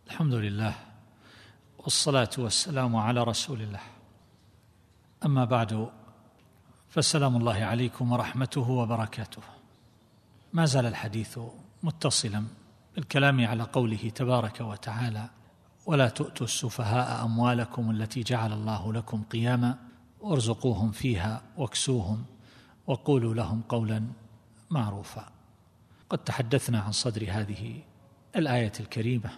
الحمد لله والصلاة والسلام على رسول الله. أما بعد، فالسلام الله عليكم ورحمته وبركاته. ما زال الحديث متصلا بالكلام على قوله تبارك وتعالى: ولا تؤتوا السفهاء أموالكم التي جعل الله لكم قياما وارزقوهم فيها واكسوهم وقولوا لهم قولا معروفا. قد تحدثنا عن صدر هذه الآية الكريمة،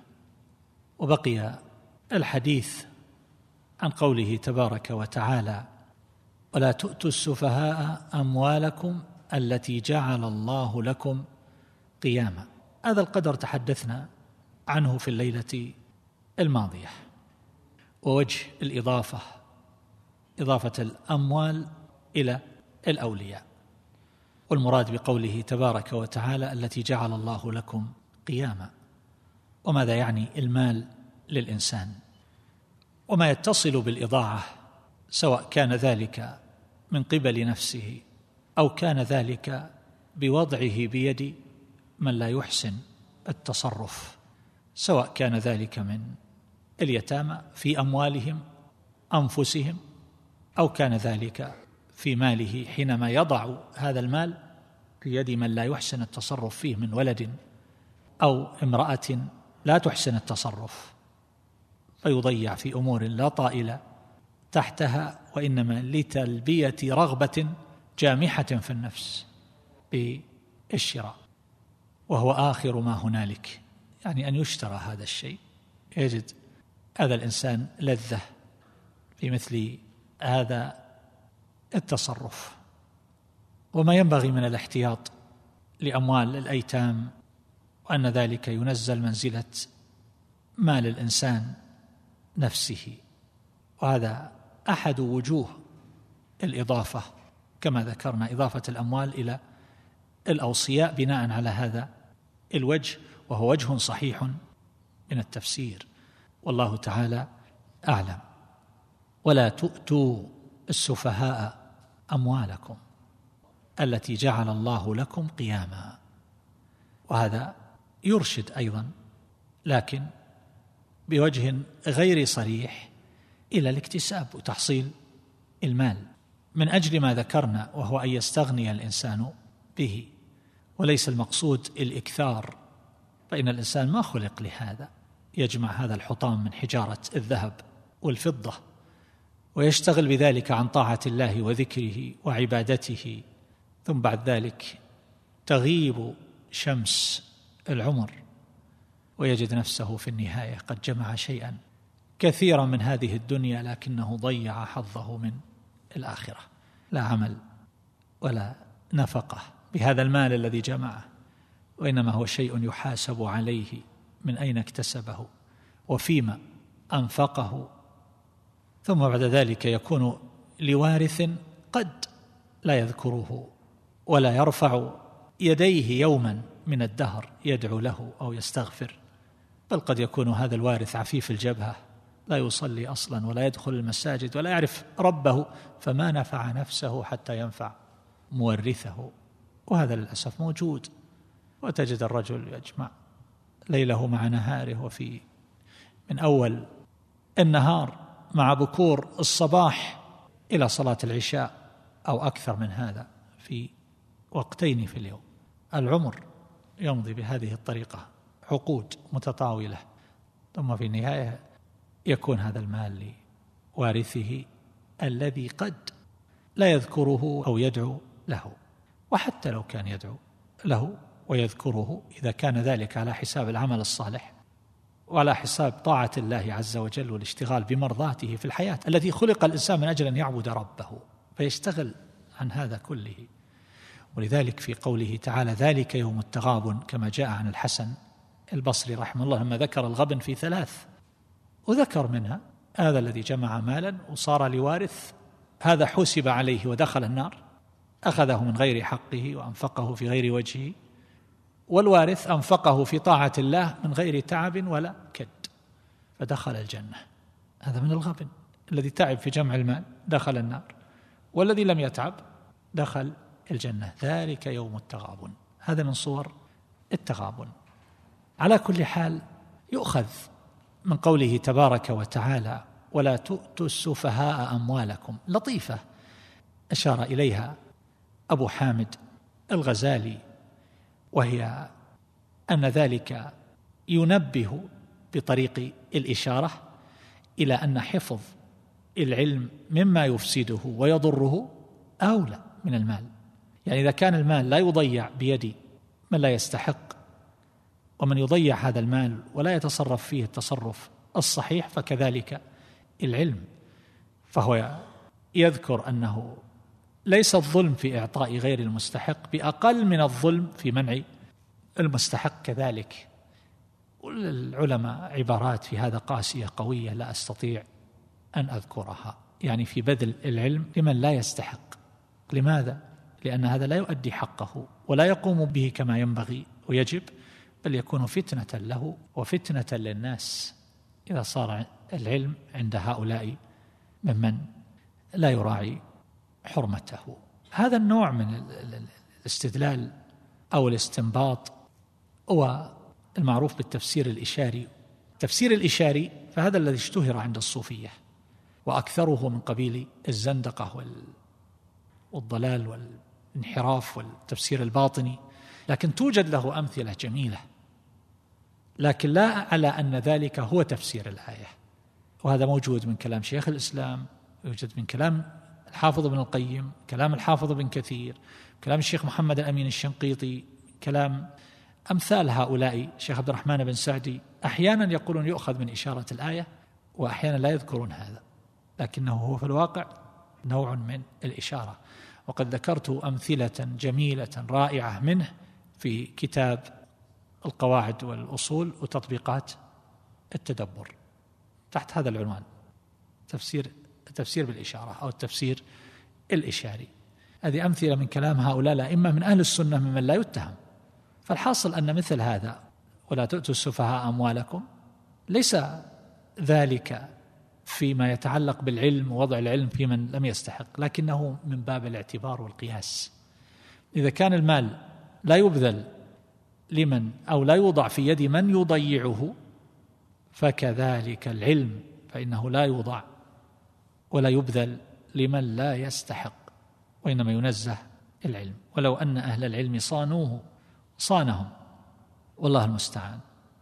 وبقي الحديث عن قوله تبارك وتعالى: ولا تؤتوا السفهاء أموالكم التي جعل الله لكم قياما. هذا القدر تحدثنا عنه في الليلة الماضية، ووجه الإضافة إضافة الأموال إلى الأولياء، والمراد بقوله تبارك وتعالى التي جعل الله لكم قياما، وماذا يعني المال للإنسان، وما يتصل بالإضاعة، سواء كان ذلك من قبل نفسه أو كان ذلك بوضعه بيد من لا يحسن التصرف، سواء كان ذلك من اليتامى في أموالهم أنفسهم، أو كان ذلك في ماله حينما يضع هذا المال في يد من لا يحسن التصرف فيه من ولد أو امرأة لا تحسن التصرف، فيضيع في أمور لا طائل تحتها، وإنما لتلبية رغبة جامحة في النفس بالشراء، وهو آخر ما هنالك، يعني أن يشترى هذا الشيء. يجد هذا الإنسان لذة في مثل هذا التصرف. وما ينبغي من الاحتياط لأموال الأيتام، وأن ذلك ينزل منزلة مال الإنسان نفسه، وهذا أحد وجوه الإضافة كما ذكرنا، إضافة الأموال إلى الأوصياء بناء على هذا الوجه، وهو وجه صحيح من التفسير، والله تعالى أعلم. ولا تؤتوا السفهاء أموالكم التي جعل الله لكم قياما، وهذا يرشد أيضا، لكن بوجه غير صريح، إلى الاكتساب وتحصيل المال من أجل ما ذكرنا، وهو أن يستغني الإنسان به، وليس المقصود الإكثار، فإن الإنسان ما خلق لهذا، يجمع هذا الحطام من حجارة الذهب والفضة ويشتغل بذلك عن طاعة الله وذكره وعبادته، ثم بعد ذلك تغيب شمس العمر ويجد نفسه في النهاية قد جمع شيئا كثيرا من هذه الدنيا، لكنه ضيع حظه من الآخرة، لا عمل ولا نفقة بهذا المال الذي جمعه، وإنما هو شيء يحاسب عليه من أين اكتسبه وفيما أنفقه، ثم بعد ذلك يكون لوارث قد لا يذكره ولا يرفع يديه يوما من الدهر يدعو له أو يستغفر، بل قد يكون هذا الوارث عفيف الجبهة، لا يصلي أصلا ولا يدخل المساجد ولا يعرف ربه، فما نفع نفسه حتى ينفع مورثه، وهذا للأسف موجود. وتجد الرجل يجمع ليله مع نهاره، وفي من أول النهار مع بكور الصباح إلى صلاة العشاء أو أكثر من هذا في وقتين في اليوم، العمر يمضي بهذه الطريقة، عقود متطاولة، ثم في النهاية يكون هذا المال لوارثه الذي قد لا يذكره أو يدعو له، وحتى لو كان يدعو له ويذكره، إذا كان ذلك على حساب العمل الصالح وعلى حساب طاعة الله عز وجل والاشتغال بمرضاته في الحياة التي خلق الإنسان من أجل أن يعبد ربه، فيشتغل عن هذا كله. ولذلك في قوله تعالى ذلك يوم التغابن، كما جاء عن الحسن البصري رحمه الله لما ذكر الغبن في 3، وذكر منها هذا الذي جمع مالا وصار لوارث، هذا حسب عليه ودخل النار، أخذه من غير حقه وأنفقه في غير وجهه، والوارث أنفقه في طاعة الله من غير تعب ولا كد فدخل الجنة. هذا من الغبن، الذي تعب في جمع المال دخل النار، والذي لم يتعب دخل الجنة. ذلك يوم التغابن، هذا من صور التغابن. على كل حال يؤخذ من قوله تبارك وتعالى ولا تؤتوا السفهاء أموالكم، لطيفة أشار إليها أبو حامد الغزالي، وهي أن ذلك ينبه بطريق الإشارة إلى أن حفظ العلم مما يفسده ويضره أولى من المال. يعني إذا كان المال لا يضيع بيد من لا يستحق، ومن يضيع هذا المال ولا يتصرف فيه التصرف الصحيح، فكذلك العلم. فهو يذكر أنه ليس الظلم في إعطاء غير المستحق بأقل من الظلم في منع المستحق كذلك. العلماء عبارات في هذا قاسية قوية لا أستطيع أن أذكرها، يعني في بذل العلم لمن لا يستحق. لماذا؟ لأن هذا لا يؤدي حقه ولا يقوم به كما ينبغي ويجب، بل يكون فتنة له وفتنة للناس إذا صار العلم عند هؤلاء ممن لا يراعي حرمته. هذا النوع من الاستدلال أو الاستنباط هو المعروف بالتفسير الإشاري. التفسير الإشاري فهذا الذي اشتهر عند الصوفية، وأكثره من قبيل الزندقة والضلال والانحراف والتفسير الباطني، لكن توجد له أمثلة جميلة، لكن لا على أن ذلك هو تفسير الآية. وهذا موجود من كلام شيخ الإسلام، يوجد من كلام الحافظ ابن القيم، كلام الحافظ ابن كثير، كلام الشيخ محمد الأمين الشنقيطي، كلام أمثال هؤلاء، الشيخ عبد الرحمن بن سعدي. أحيانا يقولون يؤخذ من إشارة الآية، وأحيانا لا يذكرون هذا، لكنه هو في الواقع نوع من الإشارة. وقد ذكرت أمثلة جميلة رائعة منه في كتاب القواعد والأصول وتطبيقات التدبر تحت هذا العنوان، التفسير بالإشارة أو التفسير الإشاري. هذه أمثلة من كلام هؤلاء الأئمة من أهل السنة ممن لا يتهم. فالحاصل أن مثل هذا ولا تؤتوا السفهاء أموالكم ليس ذلك فيما يتعلق بالعلم ووضع العلم في من لم يستحق، لكنه من باب الاعتبار والقياس. إذا كان المال لا يبذل لمن أو لا يوضع في يد من يضيعه، فكذلك العلم فإنه لا يوضع ولا يبذل لمن لا يستحق، وإنما ينزه العلم. ولو أن أهل العلم صانوه صانهم، والله المستعان.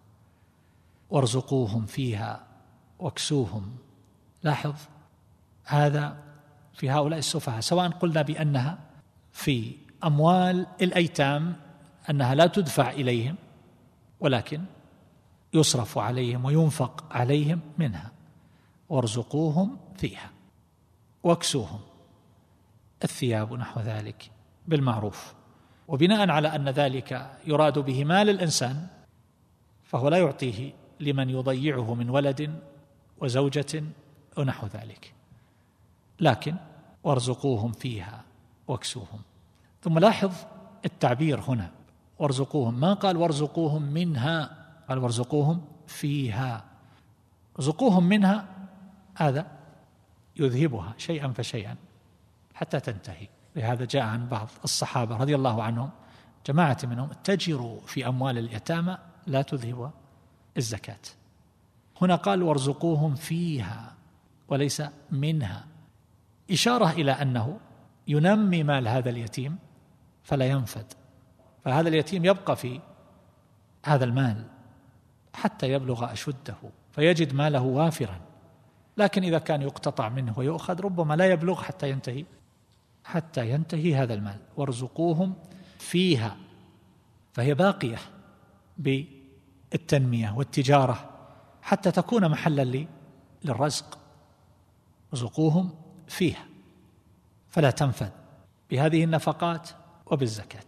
وارزقوهم فيها واكسوهم. لاحظ هذا في هؤلاء السفهاء، سواء قلنا بأنها في أموال الأيتام أنها لا تدفع إليهم، ولكن يصرف عليهم وينفق عليهم منها. وارزقوهم فيها واكسوهم، الثياب ونحو ذلك بالمعروف. وبناء على أن ذلك يراد به مال الإنسان، فهو لا يعطيه لمن يضيعه من ولد وزوجة ونحو ذلك، لكن وارزقوهم فيها واكسوهم. ثم لاحظ التعبير هنا، وارزقوهم، ما قال وارزقوهم منها، قال وارزقوهم فيها. رزقوهم منها هذا يذهبها شيئا فشيئا حتى تنتهي. لهذا جاء عن بعض الصحابة رضي الله عنهم جماعة منهم: اتجروا في أموال اليتامى لا تذهب الزكاة. هنا قال وارزقوهم فيها وليس منها، إشارة إلى أنه ينمي مال هذا اليتيم فلا ينفد، فهذا اليتيم يبقى في هذا المال حتى يبلغ أشده فيجد ماله وافرا. لكن إذا كان يقتطع منه ويؤخذ ربما لا يبلغ حتى ينتهي هذا المال. وارزقوهم فيها، فهي باقية بالتنمية والتجارة حتى تكون محلا للرزق. ارزقوهم فيها فلا تنفذ بهذه النفقات وبالزكاة.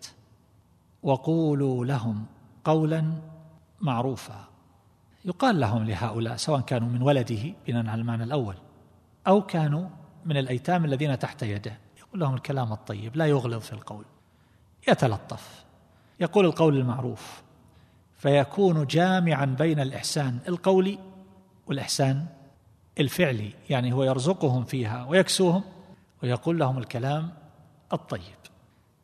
وقولوا لهم قولا معروفا، يقال لهم لهؤلاء سواء كانوا من ولده بناء على المعنى الأول أو كانوا من الأيتام الذين تحت يده، يقول لهم الكلام الطيب، لا يغلظ في القول، يتلطف، يقول القول المعروف، فيكون جامعا بين الإحسان القولي والإحسان الفعلي. يعني هو يرزقهم فيها ويكسوهم ويقول لهم الكلام الطيب.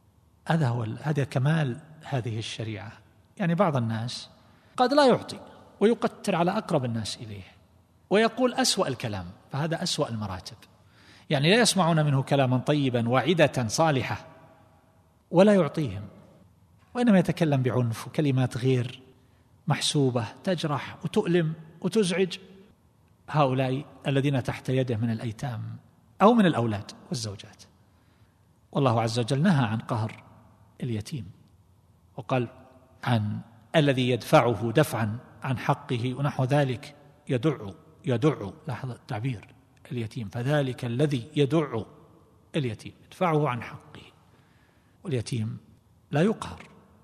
هذا كمال هذه الشريعة. يعني بعض الناس قد لا يعطي ويقتر على أقرب الناس إليه ويقول أسوأ الكلام، فهذا أسوأ المراتب. يعني لا يسمعون منه كلاما طيبا وعدة صالحة ولا يعطيهم، وإنما يتكلم بعنف وكلمات غير محسوبة تجرح وتؤلم وتزعج هؤلاء الذين تحت يده من الأيتام أو من الأولاد والزوجات. والله عز وجل نهى عن قهر اليتيم، وقال عن الذي يدفعه دفعا عن حقه ونحو ذلك، يدع لاحظ التعبير اليتيم، فذلك الذي يدع اليتيم يدفعه عن حقه. واليتيم لا يقهر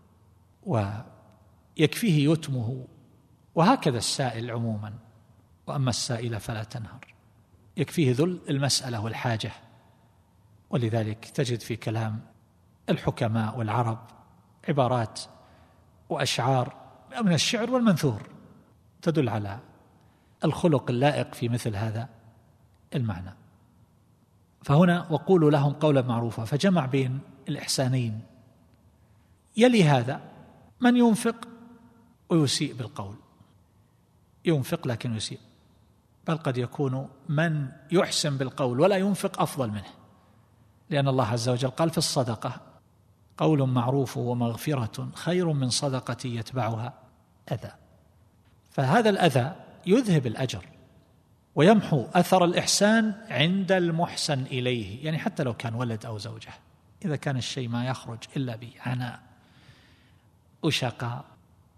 ويكفيه يتمه، وهكذا السائل عموما، وأما السائل فلا تنهر، يكفيه ذل المسألة والحاجة. ولذلك تجد في كلام الحكماء والعرب عبارات وأشعار من الشعر والمنثور تدل على الخلق اللائق في مثل هذا المعنى. فهنا وقولوا لهم قولا معروفا، فجمع بين الإحسانين. يلي هذا من ينفق ويسيء بالقول، ينفق لكن يسيء، بل قد يكون من يحسن بالقول ولا ينفق أفضل منه، لأن الله عز وجل قال في الصدقة قول معروف ومغفرة خير من صدقة يتبعها أذى. فهذا الأذى يذهب الأجر ويمحو أثر الإحسان عند المحسن إليه، يعني حتى لو كان ولد أو زوجة، إذا كان الشيء ما يخرج إلا بعناء وشقاء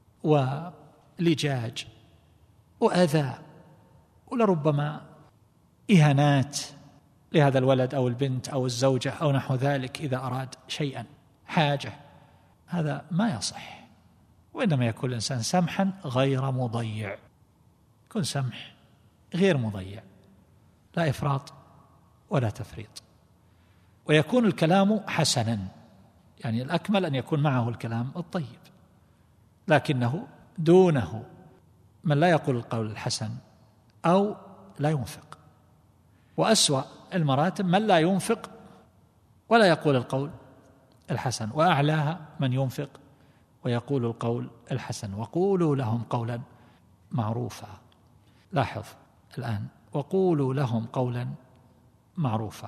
ولجاج وأذى ولربما إهانات لهذا الولد أو البنت أو الزوجة أو نحو ذلك، إذا أراد شيئا حاجة، هذا ما يصح. وإنما يكون الإنسان سمحا غير مضيع، يكون سمح غير مضيع، لا إفراط ولا تفريط. ويكون الكلام حسنا، يعني الأكمل أن يكون معه الكلام الطيب، لكنه دونه من لا يقول القول الحسن أو لا ينفق. وأسوأ المراتب من لا ينفق ولا يقول القول الحسن، وأعلاها من ينفق ويقول القول الحسن. وقولوا لهم قولا معروفا، لاحظ الآن، وقولوا لهم قولا معروفا.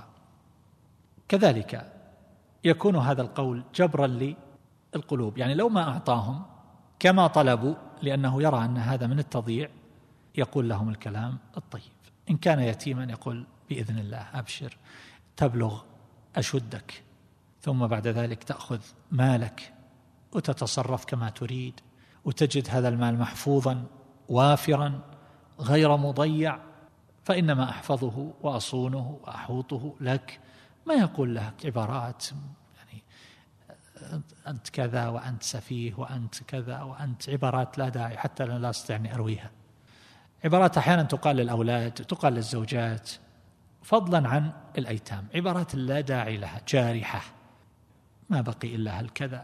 كذلك يكون هذا القول جبرا للقلوب، يعني لو ما أعطاهم كما طلبوا لأنه يرى أن هذا من التضييع، يقول لهم الكلام الطيب. إن كان يتيما يقول بإذن الله أبشر تبلغ أشدك، ثم بعد ذلك تأخذ مالك وتتصرف كما تريد، وتجد هذا المال محفوظا وافرا غير مضيع، فإنما أحفظه وأصونه وأحوطه لك. ما يقول لك عبارات يعني أنت كذا وأنت سفيه وأنت كذا وأنت، عبارات لا داعي، حتى أنا لا أستطيع أن أرويها. عبارات أحيانا تقال للأولاد، تقال للزوجات، فضلا عن الأيتام، عبارات لا داعي لها، جارحة، ما بقي إلا هالكذا،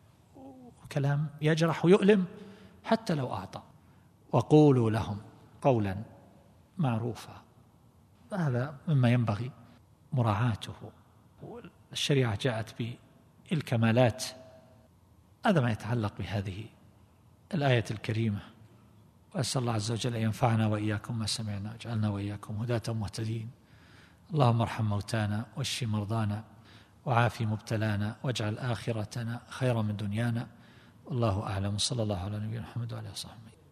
وكلام يجرح ويؤلم حتى لو أعطى. وقولوا لهم قولا معروفا، هذا مما ينبغي مراعاته. الشريعة جاءت بالكمالات، هذا ما يتعلق بهذه الآية الكريمة. وأسأل الله عز وجل أن ينفعنا وإياكم ما سمعنا، واجعلنا وإياكم هداة مهتدين. اللهم ارحم موتانا واشف مرضانا وعافي مبتلانا، واجعل آخرتنا خيرا من دنيانا. والله أعلم، صلى الله على نبينا محمد وعلى آله وصحبه.